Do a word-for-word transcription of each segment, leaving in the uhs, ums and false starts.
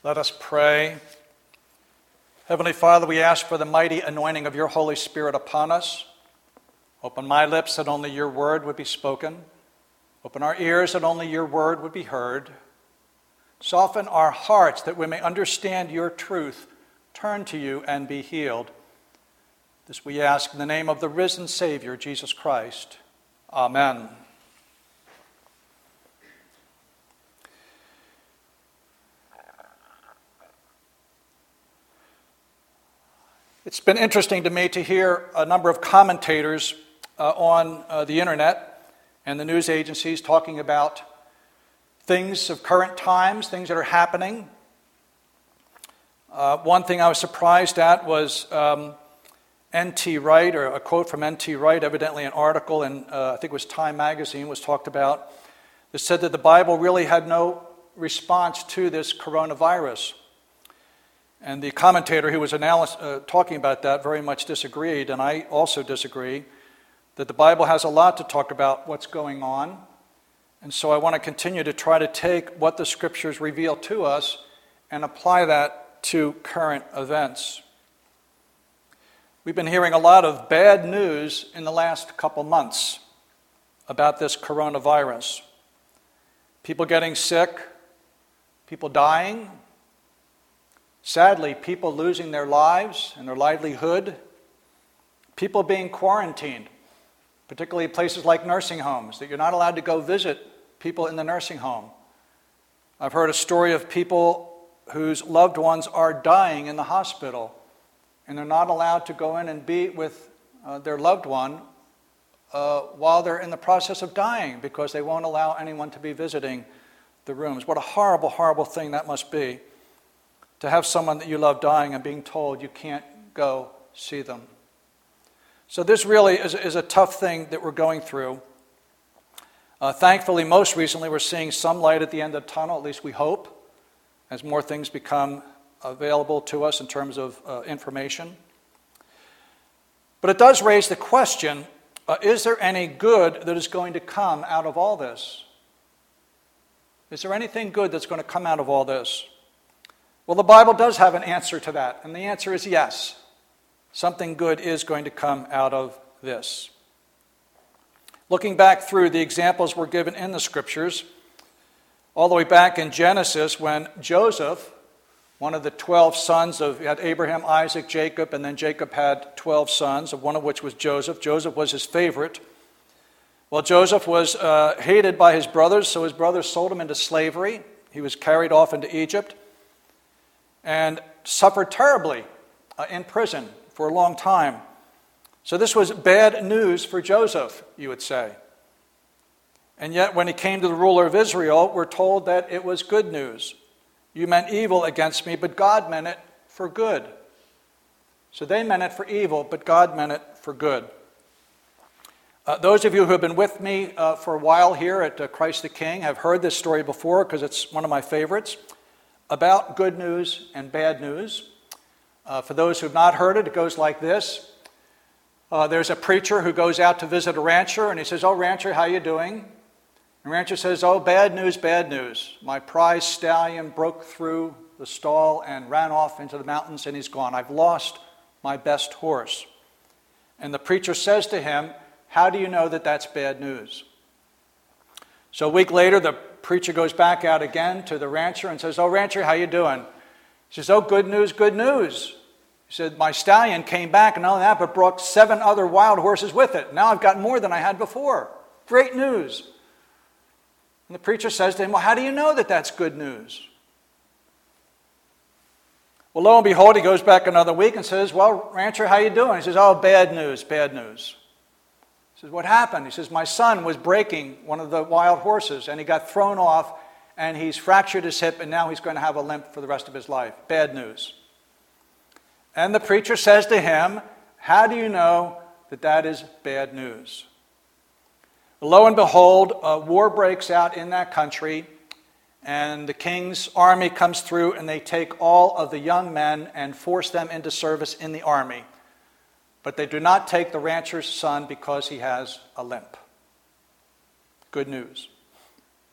Let us pray. Heavenly Father, we ask for the mighty anointing of your Holy Spirit upon us. Open my lips that only your word would be spoken. Open our ears that only your word would be heard. Soften our hearts that we may understand your truth, turn to you, and be healed. This we ask in the name of the risen Savior, Jesus Christ. Amen. It's been interesting to me to hear a number of commentators uh, on uh, the internet and the news agencies talking about things of current times, things that are happening. Uh, one thing I was surprised at was um, N T Wright, or a quote from N T Wright, evidently an article in, uh, I think it was Time magazine, was talked about, that said that the Bible really had no response to this coronavirus. And the commentator who was analysis, uh, talking about that very much disagreed, and I also disagree, that the Bible has a lot to talk about what's going on. And so I want to continue to try to take what the Scriptures reveal to us and apply that to current events. We've been hearing a lot of bad news in the last couple months about this coronavirus. People getting sick, people dying, sadly, people losing their lives and their livelihood, people being quarantined, particularly places like nursing homes, that you're not allowed to go visit people in the nursing home. I've heard a story of people whose loved ones are dying in the hospital, and they're not allowed to go in and be with uh, their loved one uh, while they're in the process of dying because they won't allow anyone to be visiting the rooms. What a horrible, horrible thing that must be, to have someone that you love dying and being told you can't go see them. So this really is, is a tough thing that we're going through. Uh, thankfully, most recently, we're seeing some light at the end of the tunnel, at least we hope, as more things become available to us in terms of uh, information. But it does raise the question, uh, is there any good that is going to come out of all this? Is there anything good that's going to come out of all this? Well, the Bible does have an answer to that, and the answer is yes. Something good is going to come out of this. Looking back through the examples we're given in the Scriptures, all the way back in Genesis when Joseph, one of the twelve sons of, you had Abraham, Isaac, Jacob, and then Jacob had twelve sons, of one of which was Joseph. Joseph was his favorite. Well, Joseph was uh, hated by his brothers, so his brothers sold him into slavery. He was carried off into Egypt and suffered terribly uh, in prison for a long time. So this was bad news for Joseph, you would say. And yet when he came to the ruler of Israel, we're told that it was good news. You meant evil against me, but God meant it for good. So they meant it for evil, but God meant it for good. Uh, those of you who have been with me uh, for a while here at uh, Christ the King have heard this story before because it's one of my favorites, about good news and bad news. Uh, for those who have not heard it, it goes like this. Uh, there's a preacher who goes out to visit a rancher, and he says, "Oh, rancher, how you doing?" And rancher says, "Oh, bad news, bad news. My prize stallion broke through the stall and ran off into the mountains, and he's gone. I've lost my best horse." And the preacher says to him, "How do you know that that's bad news?" So a week later, the preacher goes back out again to the rancher and says, "Oh, rancher, how you doing?" He says, "Oh, good news, good news." He said, "My stallion came back, and not only that, but brought seven other wild horses with it. Now I've got more than I had before. Great news." And the preacher says to him, "Well, how do you know that that's good news?" Well, lo and behold, he goes back another week and says, "Well, rancher, how you doing?" He says, "Oh, bad news, bad news." He says, "What happened?" He says, "My son was breaking one of the wild horses, and he got thrown off, and he's fractured his hip, and now he's going to have a limp for the rest of his life. Bad news." And the preacher says to him, "How do you know that that is bad news?" Lo and behold, a war breaks out in that country, and the king's army comes through, and they take all of the young men and force them into service in the army. But they do not take the rancher's son because he has a limp. Good news.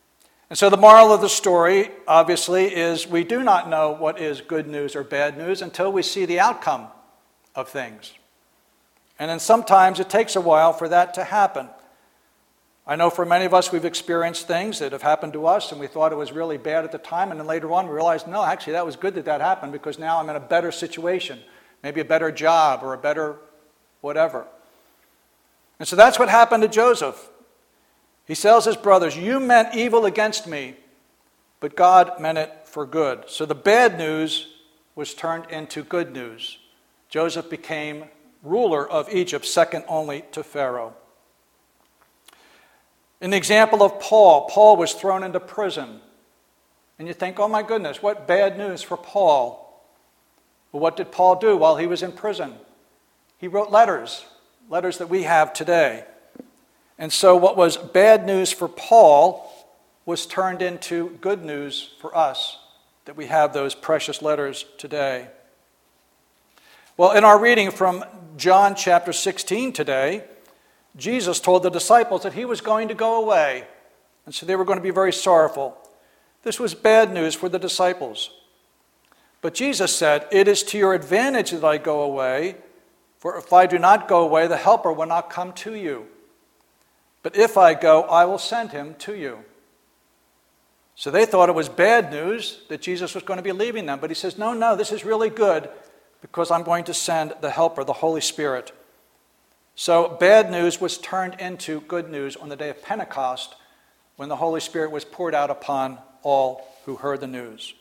And so the moral of the story, obviously, is we do not know what is good news or bad news until we see the outcome of things. And then sometimes it takes a while for that to happen. I know for many of us, we've experienced things that have happened to us, and we thought it was really bad at the time, and then later on we realized, no, actually that was good that that happened, because now I'm in a better situation, maybe a better job or a better whatever. And so that's what happened to Joseph. He tells his brothers, you meant evil against me, but God meant it for good. So the bad news was turned into good news. Joseph became ruler of Egypt, second only to Pharaoh. In the example of Paul, Paul was thrown into prison. And you think, oh my goodness, what bad news for Paul. Well, what did Paul do while he was in prison? He wrote letters, letters that we have today. And so what was bad news for Paul was turned into good news for us, that we have those precious letters today. Well, in our reading from John chapter sixteen today, Jesus told the disciples that he was going to go away, and so they were going to be very sorrowful. This was bad news for the disciples. But Jesus said, it is to your advantage that I go away, for if I do not go away, the Helper will not come to you. But if I go, I will send him to you. So they thought it was bad news that Jesus was going to be leaving them. But he says, no, no, this is really good because I'm going to send the Helper, the Holy Spirit. So bad news was turned into good news on the day of Pentecost when the Holy Spirit was poured out upon all who heard the news.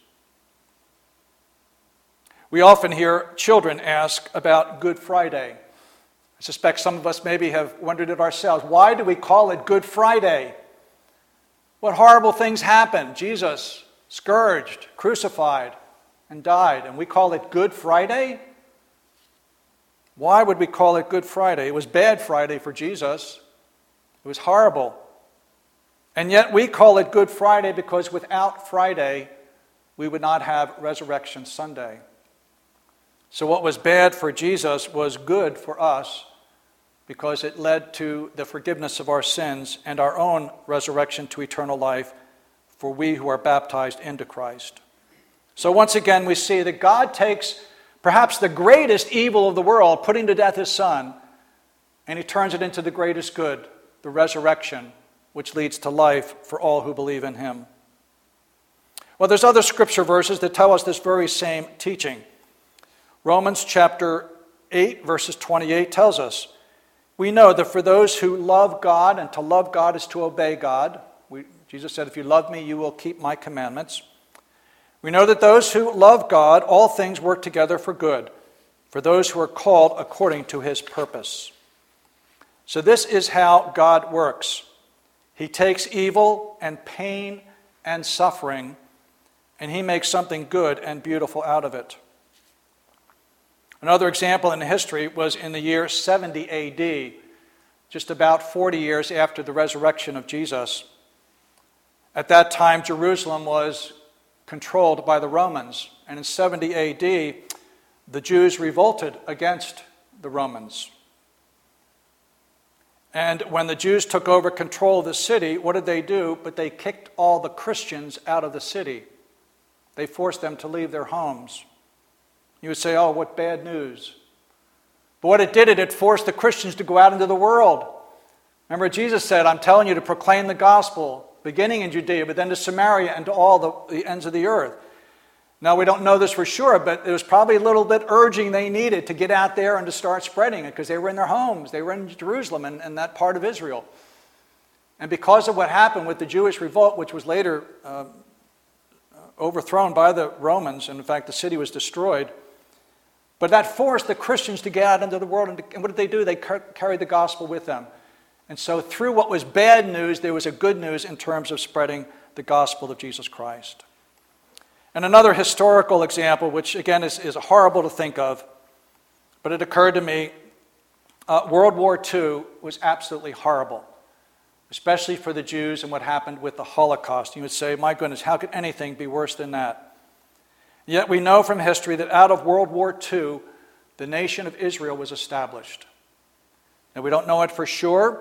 We often hear children ask about Good Friday. I suspect some of us maybe have wondered it ourselves. Why do we call it Good Friday? What horrible things happened? Jesus scourged, crucified, and died, and we call it Good Friday? Why would we call it Good Friday? It was bad Friday for Jesus. It was horrible. And yet we call it Good Friday because without Friday, we would not have Resurrection Sunday. So what was bad for Jesus was good for us because it led to the forgiveness of our sins and our own resurrection to eternal life for we who are baptized into Christ. So once again, we see that God takes perhaps the greatest evil of the world, putting to death his Son, and he turns it into the greatest good, the resurrection, which leads to life for all who believe in him. Well, there's other scripture verses that tell us this very same teaching. Romans chapter eight, verses twenty-eight tells us, we know that for those who love God, and to love God is to obey God. We, Jesus said, if you love me, you will keep my commandments. We know that those who love God, all things work together for good, for those who are called according to his purpose. So this is how God works. He takes evil and pain and suffering, and he makes something good and beautiful out of it. Another example in history was in the year seventy A D, just about forty years after the resurrection of Jesus. At that time, Jerusalem was controlled by the Romans, and in seventy A D, the Jews revolted against the Romans. And when the Jews took over control of the city, what did they do? But they kicked all the Christians out of the city. They forced them to leave their homes. You would say, oh, what bad news. But what it did, it, it forced the Christians to go out into the world. Remember, Jesus said, I'm telling you to proclaim the gospel, beginning in Judea, but then to Samaria and to all the, the ends of the earth. Now, we don't know this for sure, but it was probably a little bit urging they needed to get out there and to start spreading it because they were in their homes. They were in Jerusalem and, and that part of Israel. And because of what happened with the Jewish revolt, which was later uh, overthrown by the Romans, and in fact the city was destroyed, but that forced the Christians to get out into the world. And, to, and what did they do? They car- carried the gospel with them. And so through what was bad news, there was a good news in terms of spreading the gospel of Jesus Christ. And another historical example, which again is, is horrible to think of, but it occurred to me, uh, World War Two was absolutely horrible, especially for the Jews and what happened with the Holocaust. You would say, my goodness, how could anything be worse than that? Yet we know from history that out of World War Two, the nation of Israel was established. Now we don't know it for sure,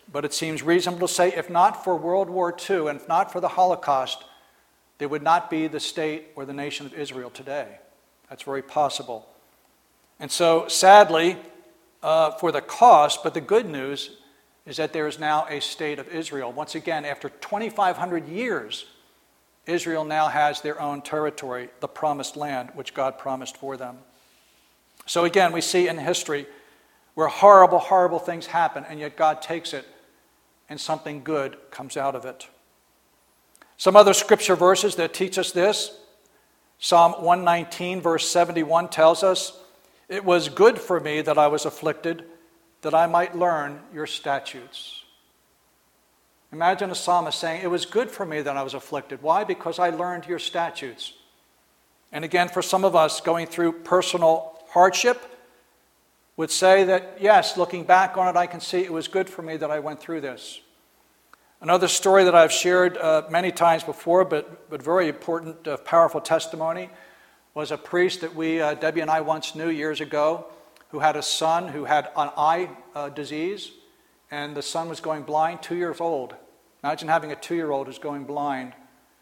But it seems reasonable to say, if not for World War Two and if not for the Holocaust, there would not be the state or the nation of Israel today. That's very possible. And so, sadly, uh, for the cost, but the good news is that there is now a state of Israel. Once again, after twenty-five hundred years, Israel now has their own territory, the promised land, which God promised for them. So again, we see in history where horrible, horrible things happen, and yet God takes it, and something good comes out of it. Some other scripture verses that teach us this. Psalm one nineteen, verse seventy-one tells us, "It was good for me that I was afflicted, that I might learn your statutes." Imagine a psalmist saying, "It was good for me that I was afflicted." Why? Because I learned your statutes. And again, for some of us going through personal hardship, would say that, yes, looking back on it, I can see it was good for me that I went through this. Another story that I've shared uh, many times before, but, but very important, uh, powerful testimony, was a priest that we, uh, Debbie and I once knew years ago, who had a son who had an eye uh, disease, and the son was going blind, two years old. Imagine having a two-year-old who's going blind.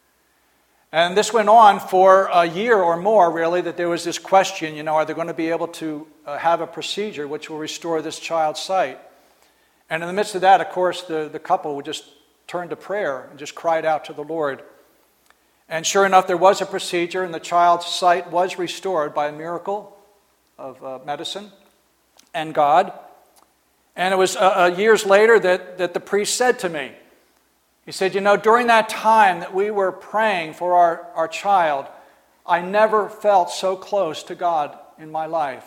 And this went on for a year or more, really, that there was this question, you know, are they going to be able to uh, have a procedure which will restore this child's sight? And in the midst of that, of course, the, the couple would just turn to prayer and just cried out to the Lord. And sure enough, there was a procedure, and the child's sight was restored by a miracle of uh, medicine and God. And it was uh, uh, years later that, that the priest said to me, he said, you know, during that time that we were praying for our, our child, I never felt so close to God in my life.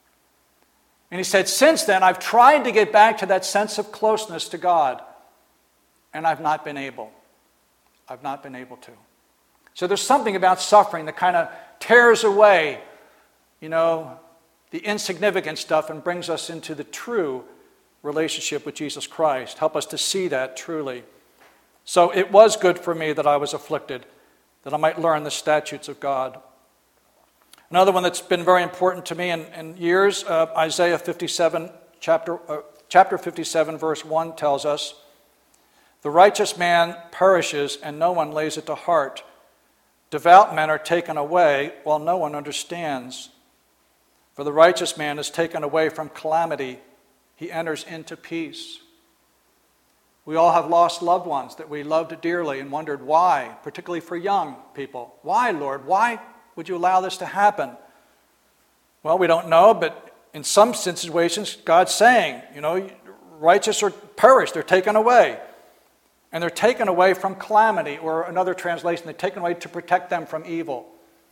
And he said, since then, I've tried to get back to that sense of closeness to God, and I've not been able. I've not been able to. So there's something about suffering that kind of tears away, you know, the insignificant stuff and brings us into the true relationship with Jesus Christ. Help us to see that truly. So it was good for me that I was afflicted, that I might learn the statutes of God. Another one that's been very important to me in, in years, uh, Isaiah fifty-seven, chapter, uh, chapter fifty-seven, verse one tells us, "The righteous man perishes and no one lays it to heart. Devout men are taken away while no one understands. For the righteous man is taken away from calamity. He enters into peace." We all have lost loved ones that we loved dearly and wondered why, particularly for young people. Why, Lord? Why would you allow this to happen? Well, we don't know, but in some situations, God's saying, you know, righteous are perished, they're taken away. And they're taken away from calamity, or another translation, they're taken away to protect them from evil.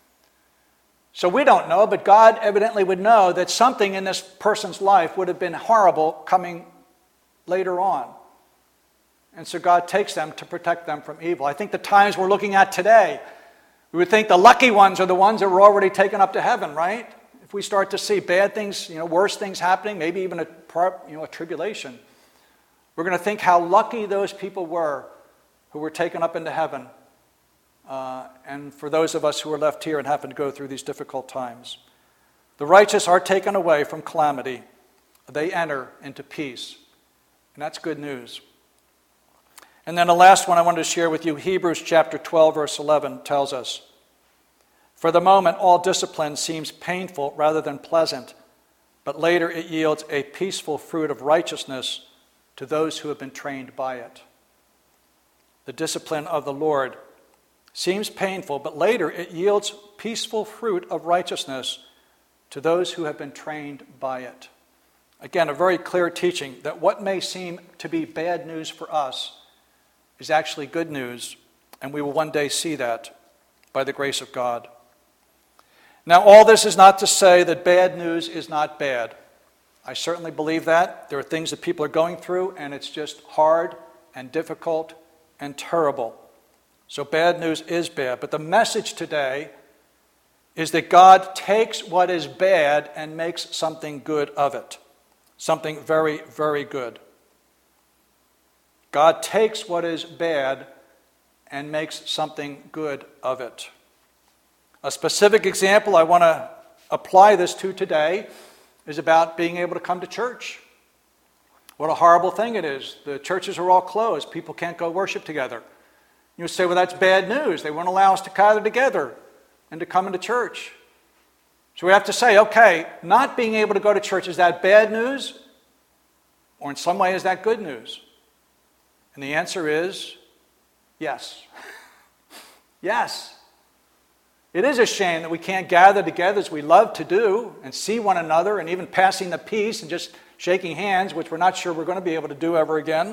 So we don't know, but God evidently would know that something in this person's life would have been horrible coming later on. And so God takes them to protect them from evil. I think the times we're looking at today, we would think the lucky ones are the ones that were already taken up to heaven, right? If we start to see bad things, you know, worse things happening, maybe even a, you know, a tribulation, we're going to think how lucky those people were who were taken up into heaven. Uh, and for those of us who are left here and happen to go through these difficult times. The righteous are taken away from calamity. They enter into peace. And that's good news. And then the last one I wanted to share with you, Hebrews chapter twelve, verse eleven tells us, "For the moment all discipline seems painful rather than pleasant, but later it yields a peaceful fruit of righteousness to those who have been trained by it." The discipline of the Lord seems painful, but later it yields peaceful fruit of righteousness to those who have been trained by it. Again, a very clear teaching that what may seem to be bad news for us is actually good news, and we will one day see that by the grace of God. Now, all this is not to say that bad news is not bad. I certainly believe that. There are things that people are going through, and it's just hard and difficult and terrible. So bad news is bad. But the message today is that God takes what is bad and makes something good of it. Something very, very good. God takes what is bad and makes something good of it. A specific example I want to apply this to today is about being able to come to church. What a horrible thing it is. The churches are all closed. People can't go worship together. You say, well, that's bad news. They won't allow us to gather together and to come into church. So we have to say, okay, not being able to go to church, is that bad news? Or in some way, is that good news? And the answer is yes. Yes. It is a shame that we can't gather together as we love to do and see one another and even passing the peace and just shaking hands, which we're not sure we're going to be able to do ever again.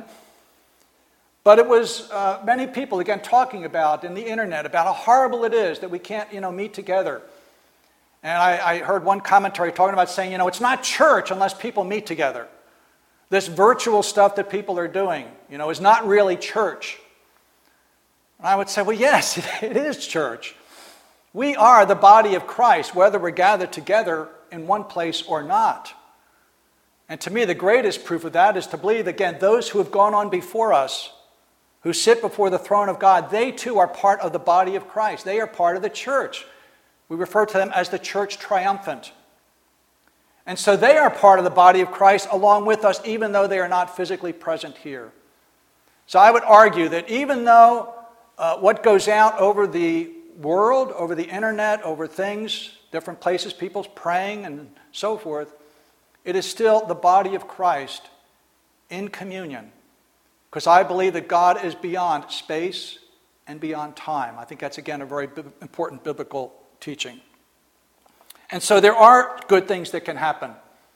But it was uh, many people, again, talking about in the internet about how horrible it is that we can't, you know, meet together. And I, I heard one commentary talking about saying, you know, it's not church unless people meet together. This virtual stuff that people are doing, you know, is not really church. And I would say, well, yes, it is church. We are the body of Christ, whether we're gathered together in one place or not. And to me, the greatest proof of that is to believe, again, those who have gone on before us, who sit before the throne of God, they too are part of the body of Christ. They are part of the church. We refer to them as the church triumphant. And so they are part of the body of Christ along with us, even though they are not physically present here. So I would argue that even though uh, what goes out over the world, over the internet, over things, different places, people's praying and so forth, it is still the body of Christ in communion. Because I believe that God is beyond space and beyond time. I think that's, again, a very b- important biblical teaching. And so there are good things that can happen.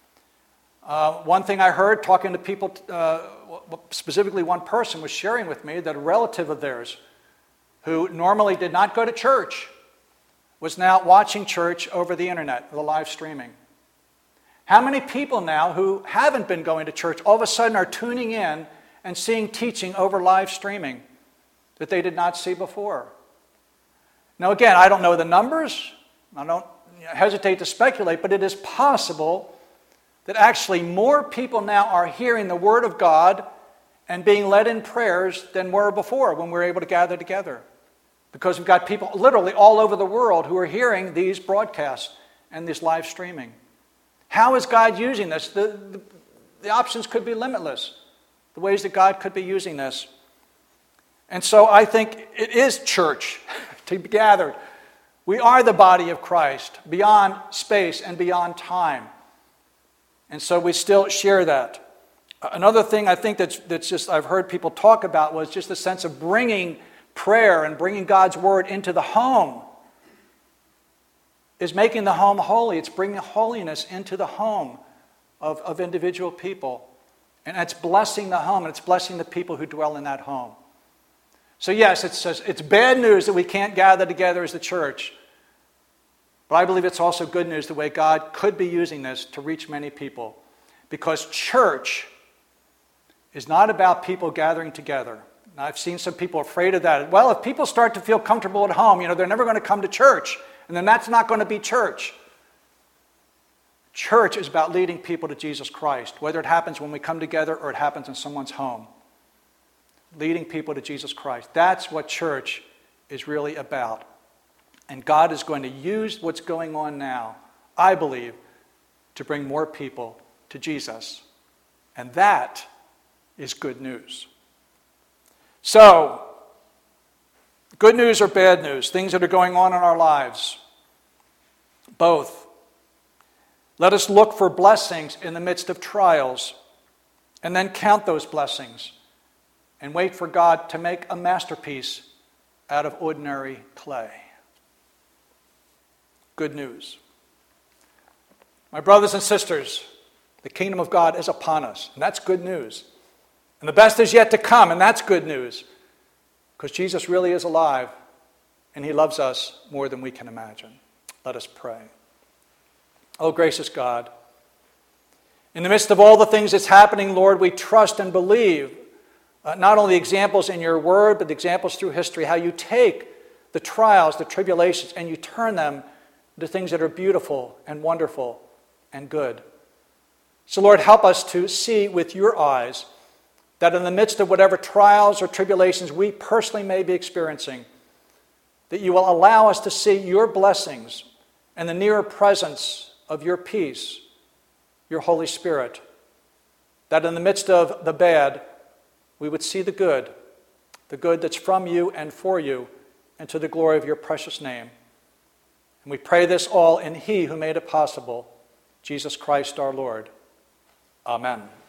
Uh, one thing I heard talking to people, uh, specifically one person was sharing with me that a relative of theirs who normally did not go to church was now watching church over the internet, the live streaming. How many people now who haven't been going to church all of a sudden are tuning in and seeing teaching over live streaming that they did not see before? Now again, I don't know the numbers. I don't hesitate to speculate, but it is possible that actually more people now are hearing the Word of God and being led in prayers than were before when we were able to gather together. Because we've got people literally all over the world who are hearing these broadcasts and this live streaming. How is God using this? The, the, the options could be limitless, the ways that God could be using this. And so I think it is church to be gathered. We are the body of Christ beyond space and beyond time. And so we still share that. Another thing I think that's, that's just I've heard people talk about was just the sense of bringing prayer and bringing God's Word into the home is making the home holy. It's bringing holiness into the home of, of individual people. And it's blessing the home, and it's blessing the people who dwell in that home. So yes, it's, it's bad news that we can't gather together as the church. But I believe it's also good news the way God could be using this to reach many people. Because church is not about people gathering together. Now, I've seen some people afraid of that. Well, if people start to feel comfortable at home, you know, they're never going to come to church. And then that's not going to be church. Church is about leading people to Jesus Christ, whether it happens when we come together or it happens in someone's home. Leading people to Jesus Christ. That's what church is really about. And God is going to use what's going on now, I believe, to bring more people to Jesus. And that is good news. So, good news or bad news, things that are going on in our lives. Both. Let us look for blessings in the midst of trials and then count those blessings and wait for God to make a masterpiece out of ordinary clay. Good news. My brothers and sisters, the kingdom of God is upon us, and that's good news. And the best is yet to come, and that's good news. Because Jesus really is alive, and He loves us more than we can imagine. Let us pray. Oh, gracious God, in the midst of all the things that's happening, Lord, we trust and believe, uh, not only the examples in your word, but the examples through history, how you take the trials, the tribulations, and you turn them into things that are beautiful and wonderful and good. So, Lord, help us to see with your eyes that in the midst of whatever trials or tribulations we personally may be experiencing, that you will allow us to see your blessings and the nearer presence of your peace, your Holy Spirit, that in the midst of the bad, we would see the good, the good that's from you and for you, and to the glory of your precious name. And we pray this all in He who made it possible, Jesus Christ our Lord. Amen.